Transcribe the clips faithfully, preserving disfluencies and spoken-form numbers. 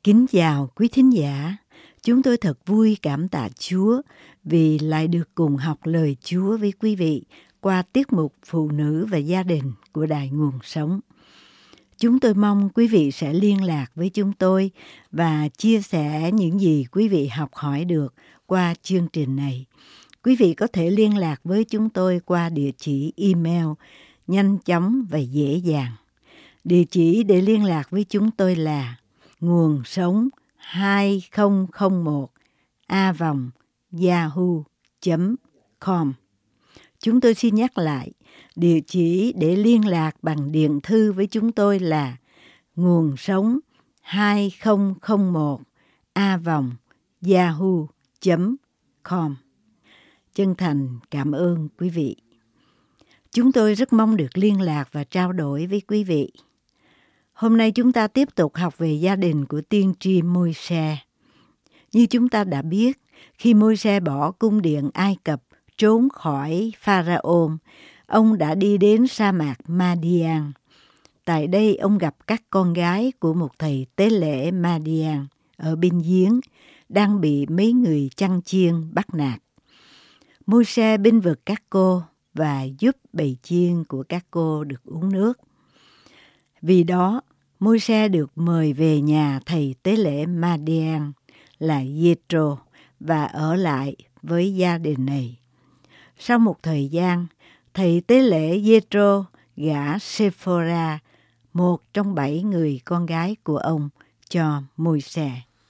Kính chào quý thính giả, chúng tôi thật vui cảm tạ Chúa vì lại được cùng học lời Chúa với quý vị qua tiết mục Phụ nữ và gia đình của Đài Nguồn Sống. Chúng tôi mong quý vị sẽ liên lạc với chúng tôi và chia sẻ những gì quý vị học hỏi được qua chương trình này. Quý vị có thể liên lạc với chúng tôi qua địa chỉ email nhanh chóng và dễ dàng. Địa chỉ để liên lạc với chúng tôi là nguồn sống hai không không một a vòng yahoo chấm com. Chúng tôi xin nhắc lại, địa chỉ để liên lạc bằng điện thư với chúng tôi là nguồn sống hai không không một a vòng yahoo chấm com. Chân thành cảm ơn quý vị. Chúng tôi rất mong được liên lạc và trao đổi với quý vị. Hôm nay chúng ta tiếp tục học về gia đình của tiên tri Môi-se. Như chúng ta đã biết, khi Môi-se bỏ cung điện Ai Cập trốn khỏi Pharaon, ông đã đi đến sa mạc Ma-đi-an. Tại đây ông gặp các con gái của một thầy tế lễ Ma-đi-an ở bên giếng, đang bị mấy người chăn chiên bắt nạt. Môi-se bênh vực các cô và giúp bầy chiên của các cô được uống nước. Vì đó, Môi-se được mời về nhà thầy tế lễ Ma-đi-an là Giê-trô và ở lại với gia đình này. Sau một thời gian, thầy tế lễ Giê-trô gả Sê-phô-ra, một trong bảy người con gái của ông, cho Môi-se.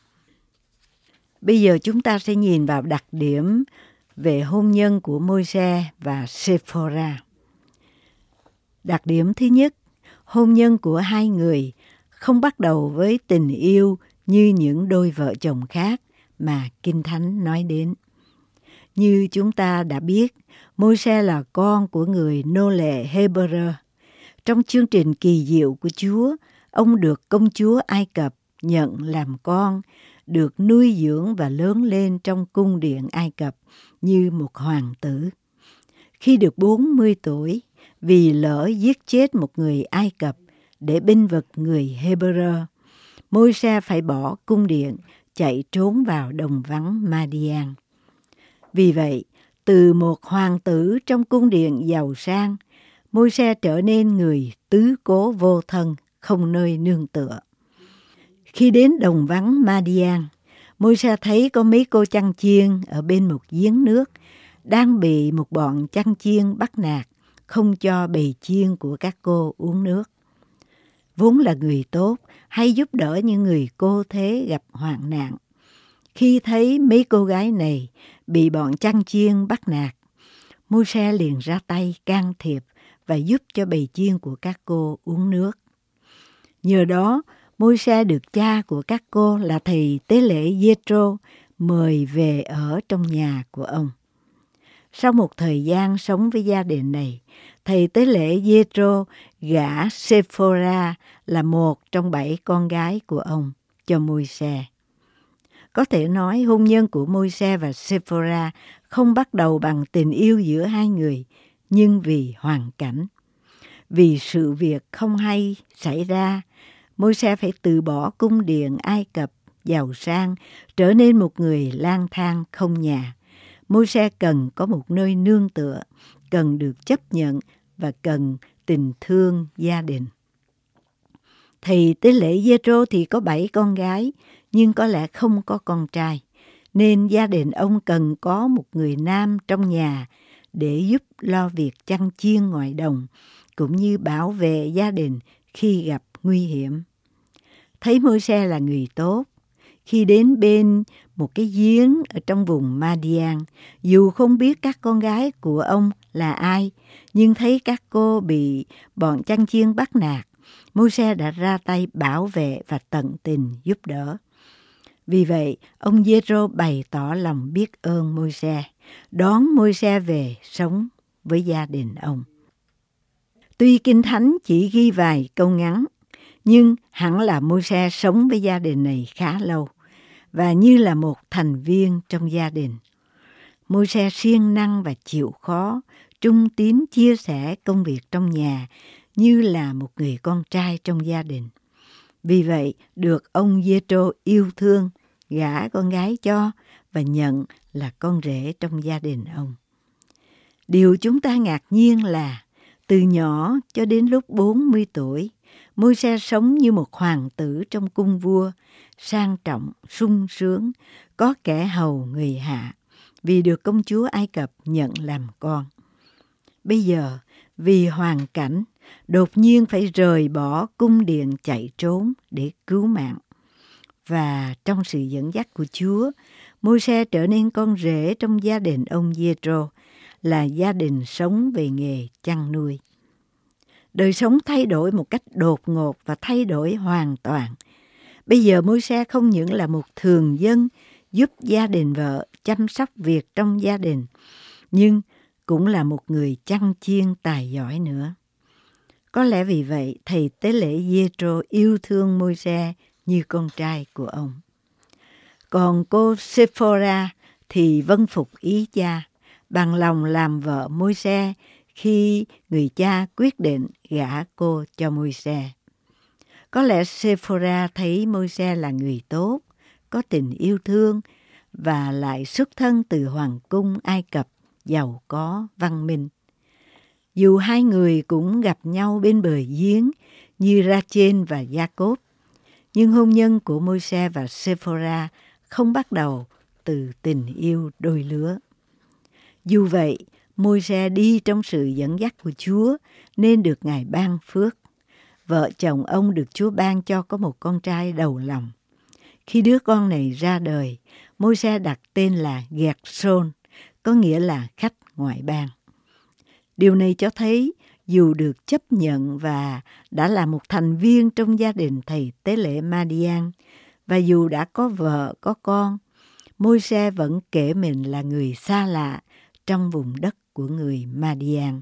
Bây giờ chúng ta sẽ nhìn vào đặc điểm về hôn nhân của Môi-se và Sê-phô-ra. Đặc điểm thứ nhất, hôn nhân của hai người không bắt đầu với tình yêu như những đôi vợ chồng khác mà Kinh Thánh nói đến. Như chúng ta đã biết, Môi-se là con của người nô lệ Hê-bơ-rơ. Trong chương trình kỳ diệu của Chúa, ông được công chúa Ai Cập nhận làm con, được nuôi dưỡng và lớn lên trong cung điện Ai Cập như một hoàng tử. Khi được bốn mươi tuổi, vì lỡ giết chết một người Ai Cập để bênh vực người Hê-bơ-rơ, Môi-se phải bỏ cung điện, chạy trốn vào đồng vắng Ma-đi-an. Vì vậy, từ một hoàng tử trong cung điện giàu sang, Môi-se trở nên người tứ cố vô thân, không nơi nương tựa. Khi đến đồng vắng Ma-đi-an, Môi-se thấy có mấy cô chăn chiên ở bên một giếng nước đang bị một bọn chăn chiên bắt nạt, không cho bầy chiên của các cô uống nước. Vốn là người tốt, hay giúp đỡ những người cô thế gặp hoạn nạn. Khi thấy mấy cô gái này bị bọn chăn chiên bắt nạt, Môi-se liền ra tay can thiệp và giúp cho bầy chiên của các cô uống nước. Nhờ đó, Môi-se được cha của các cô là thầy tế lễ Giê-trô mời về ở trong nhà của ông. Sau một thời gian sống với gia đình này, thầy tế lễ Giê-trô gả Sê-phô-ra là một trong bảy con gái của ông cho Môi-se. Có thể nói hôn nhân của Môi-se và Sê-phô-ra không bắt đầu bằng tình yêu giữa hai người, nhưng vì hoàn cảnh. Vì sự việc không hay xảy ra, Môi-se phải từ bỏ cung điện Ai Cập giàu sang, trở nên một người lang thang không nhà. Môi-se cần có một nơi nương tựa, cần được chấp nhận và cần tình thương gia đình. Thầy tế lễ Giê-trô thì có bảy con gái, nhưng có lẽ không có con trai, nên gia đình ông cần có một người nam trong nhà để giúp lo việc chăn chiên ngoài đồng, cũng như bảo vệ gia đình khi gặp nguy hiểm. Thấy Môi-se là người tốt, khi đến bên một cái giếng ở trong vùng Ma-đi-an, dù không biết các con gái của ông là ai, nhưng thấy các cô bị bọn chăn chiên bắt nạt, Môi-se đã ra tay bảo vệ và tận tình giúp đỡ. Vì vậy, ông Giê-trô bày tỏ lòng biết ơn Môi-se, đón Môi-se về sống với gia đình ông. Tuy Kinh Thánh chỉ ghi vài câu ngắn, nhưng hẳn là Môi-se sống với gia đình này khá lâu và như là một thành viên trong gia đình. Môi-se siêng năng và chịu khó, trung tín chia sẻ công việc trong nhà như là một người con trai trong gia đình. Vì vậy, được ông Giê-trô yêu thương, gả con gái cho và nhận là con rể trong gia đình ông. Điều chúng ta ngạc nhiên là từ nhỏ cho đến lúc bốn mươi tuổi, Môi-se sống như một hoàng tử trong cung vua, sang trọng, sung sướng, có kẻ hầu người hạ, vì được công chúa Ai Cập nhận làm con. Bây giờ, vì hoàn cảnh, đột nhiên phải rời bỏ cung điện chạy trốn để cứu mạng. Và trong sự dẫn dắt của Chúa, Môi-se trở nên con rể trong gia đình ông Giê-trô, là gia đình sống về nghề chăn nuôi. Đời sống thay đổi một cách đột ngột và thay đổi hoàn toàn. Bây giờ Môi-se không những là một thường dân giúp gia đình vợ chăm sóc việc trong gia đình, nhưng cũng là một người chăn chiên tài giỏi nữa. Có lẽ vì vậy, thầy tế lễ Giê-trô yêu thương Môi-se như con trai của ông. Còn cô Sê-phô-ra thì vâng phục ý cha, bằng lòng làm vợ Môi-se khi người cha quyết định gả cô cho Môi-se. Có lẽ Sê-phô-ra thấy Môi-se là người tốt, có tình yêu thương và lại xuất thân từ hoàng cung Ai Cập giàu có, văn minh. Dù hai người cũng gặp nhau bên bờ giếng như Ra-chên và Gia-cốp, nhưng hôn nhân của Môi-se và Sê-phô-ra không bắt đầu từ tình yêu đôi lứa. Dù vậy, Môi-se đi trong sự dẫn dắt của Chúa nên được Ngài ban phước. Vợ chồng ông được Chúa ban cho có một con trai đầu lòng. Khi đứa con này ra đời, Môi-se đặt tên là Gẹt-sôn, có nghĩa là khách ngoại bang. Điều này cho thấy dù được chấp nhận và đã là một thành viên trong gia đình thầy tế lễ Ma-đi-an, và dù đã có vợ, có con, Môi-se vẫn kể mình là người xa lạ trong vùng đất của người Ma-đi-an.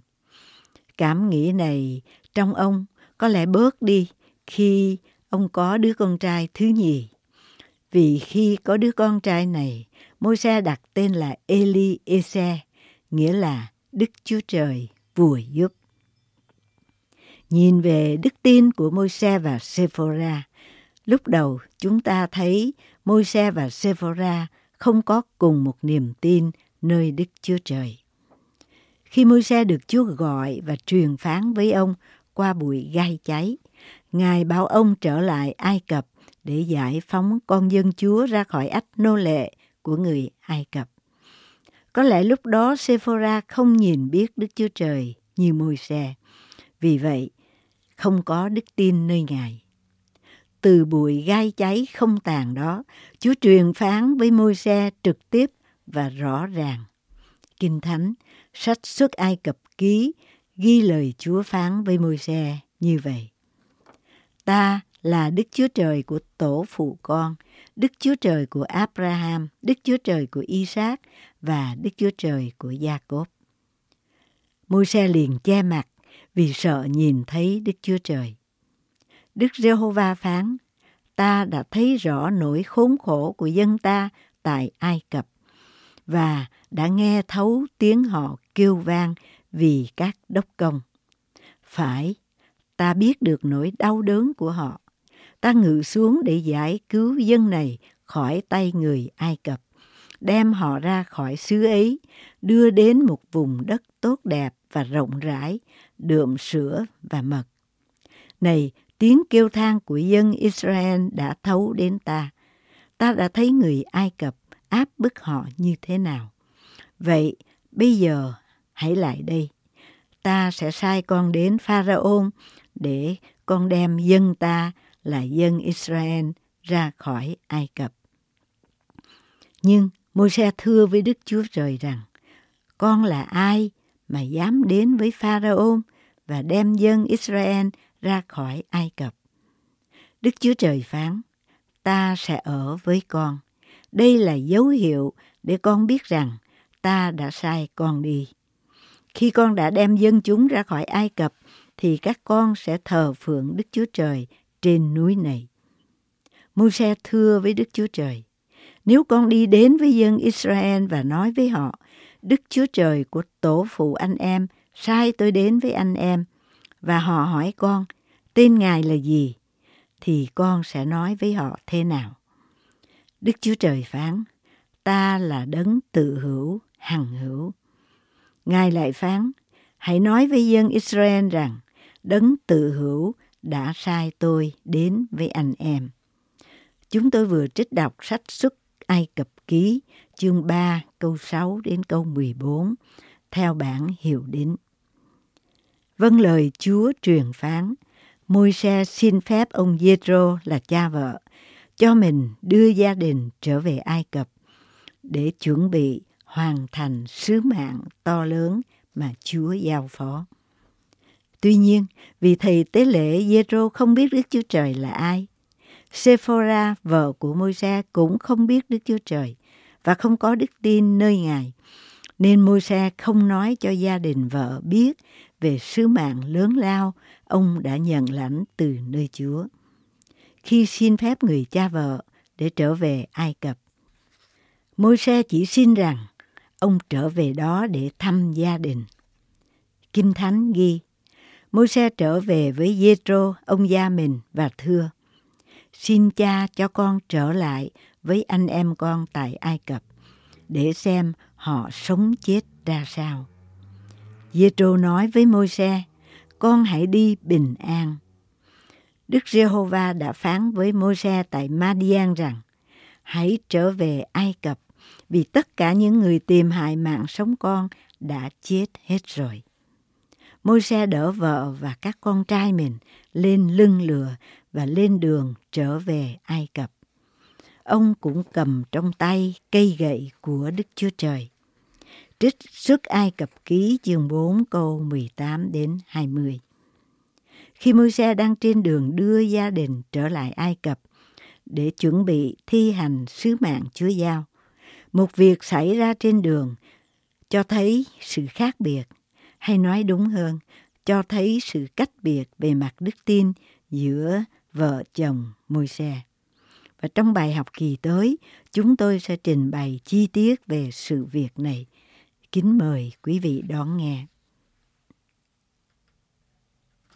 Cảm nghĩ này trong ông có lẽ bớt đi khi ông có đứa con trai thứ nhì. Vì khi có đứa con trai này, Môi-se đặt tên là Eli-ê-se, nghĩa là Đức Chúa Trời vùa giúp. Nhìn về đức tin của Môi-se và Sê-phô-ra, lúc đầu chúng ta thấy Môi-se và Sê-phô-ra không có cùng một niềm tin nơi Đức Chúa Trời. Khi Môi-se được Chúa gọi và truyền phán với ông qua bụi gai cháy, Ngài bảo ông trở lại Ai Cập để giải phóng con dân Chúa ra khỏi ách nô lệ của người Ai Cập. Có lẽ lúc đó Sê-phô-ra không nhìn biết Đức Chúa Trời như Môi-se, vì vậy không có đức tin nơi Ngài. Từ bụi gai cháy không tàn đó, Chúa truyền phán với Môi-se trực tiếp và rõ ràng. Kinh Thánh, sách Xuất Ai Cập ký ghi lời Chúa phán với Môi-se như vậy: Ta là Đức Chúa Trời của tổ phụ con, Đức Chúa Trời của Abraham, Đức Chúa Trời của Isaac và Đức Chúa Trời của Gia-cốp. Môi-se liền che mặt vì sợ nhìn thấy Đức Chúa Trời. Đức Giê-hô-va phán: Ta đã thấy rõ nỗi khốn khổ của dân ta tại Ai Cập và đã nghe thấu tiếng họ kêu vang vì các đốc công. Phải, ta biết được nỗi đau đớn của họ. Ta ngự xuống để giải cứu dân này khỏi tay người Ai Cập, đem họ ra khỏi xứ ấy, đưa đến một vùng đất tốt đẹp và rộng rãi, đượm sữa và mật. Này, tiếng kêu than của dân Israel đã thấu đến ta. Ta đã thấy người Ai Cập áp bức họ như thế nào. Vậy, bây giờ, hãy lại đây. Ta sẽ sai con đến Pharaon để con đem dân ta là dân Israel ra khỏi Ai Cập. Nhưng Môi-se thưa với Đức Chúa Trời rằng: Con là ai mà dám đến với Pharaon và đem dân Israel ra khỏi Ai Cập? Đức Chúa Trời phán: Ta sẽ ở với con. Đây là dấu hiệu để con biết rằng ta đã sai con đi. Khi con đã đem dân chúng ra khỏi Ai Cập, thì các con sẽ thờ phượng Đức Chúa Trời trên núi này. Môi-se thưa với Đức Chúa Trời: Nếu con đi đến với dân Israel và nói với họ: Đức Chúa Trời của tổ phụ anh em sai tôi đến với anh em, và họ hỏi con: Tên Ngài là gì? thì con sẽ nói với họ thế nào? Đức Chúa Trời phán, ta là đấng tự hữu, hằng hữu. Ngài lại phán, hãy nói với dân Israel rằng, đấng tự hữu đã sai tôi đến với anh em. Chúng tôi vừa trích đọc sách Xuất Ai Cập Ký, chương ba, câu sáu đến câu mười bốn, theo bản Hiệu Đính. Vâng lời Chúa truyền phán, Môi-se xin phép ông Giê-rô là cha vợ, cho mình đưa gia đình trở về Ai Cập để chuẩn bị hoàn thành sứ mạng to lớn mà Chúa giao phó. Tuy nhiên, vì thầy tế lễ Giê-rô không biết Đức Chúa Trời là ai, Sê-phô-ra, vợ của Môi-se cũng không biết Đức Chúa Trời và không có đức tin nơi Ngài, nên Môi-se không nói cho gia đình vợ biết về sứ mạng lớn lao ông đã nhận lãnh từ nơi Chúa. Khi xin phép người cha vợ để trở về Ai Cập, Môi-se chỉ xin rằng ông trở về đó để thăm gia đình. Kinh Thánh ghi, Môi-se trở về với Giê-rô, ông gia mình, và thưa, xin cha cho con trở lại với anh em con tại Ai Cập, để xem họ sống chết ra sao. Giê-rô nói với Môi-se, con hãy đi bình an. Đức Giê-hô-va đã phán với Môi-se tại Ma-đi-an rằng, hãy trở về Ai Cập, vì tất cả những người tìm hại mạng sống con đã chết hết rồi. Môi-se đỡ vợ và các con trai mình lên lưng lừa và lên đường trở về Ai Cập. Ông cũng cầm trong tay cây gậy của Đức Chúa Trời. Trích Xuất Ai Cập Ký chương bốn câu mười tám đến hai mươi. Khi Môi-se đang trên đường đưa gia đình trở lại Ai Cập để chuẩn bị thi hành sứ mạng Chúa giao, một việc xảy ra trên đường cho thấy sự khác biệt, hay nói đúng hơn, cho thấy sự cách biệt về mặt đức tin giữa vợ chồng Môi-se. Và trong bài học kỳ tới, chúng tôi sẽ trình bày chi tiết về sự việc này. Kính mời quý vị đón nghe.